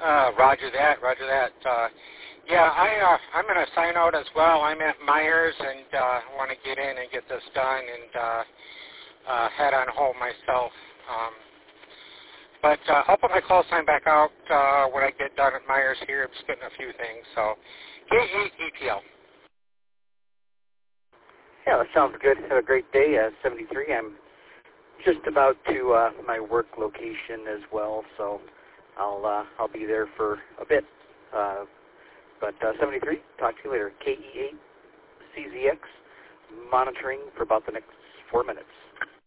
Roger that. Roger that. Yeah, I'm going to sign out as well. I'm at Myers and want to get in and get this done and head on home myself. But I'll put my call sign back out when I get done at Myers here. I'm just getting a few things. So, EPL. Yeah, that sounds good. Have a great day. 73. I'm just about to my work location as well, so I'll be there for a bit. But 73, talk to you later. KE8 CZX monitoring for about the next 4 minutes.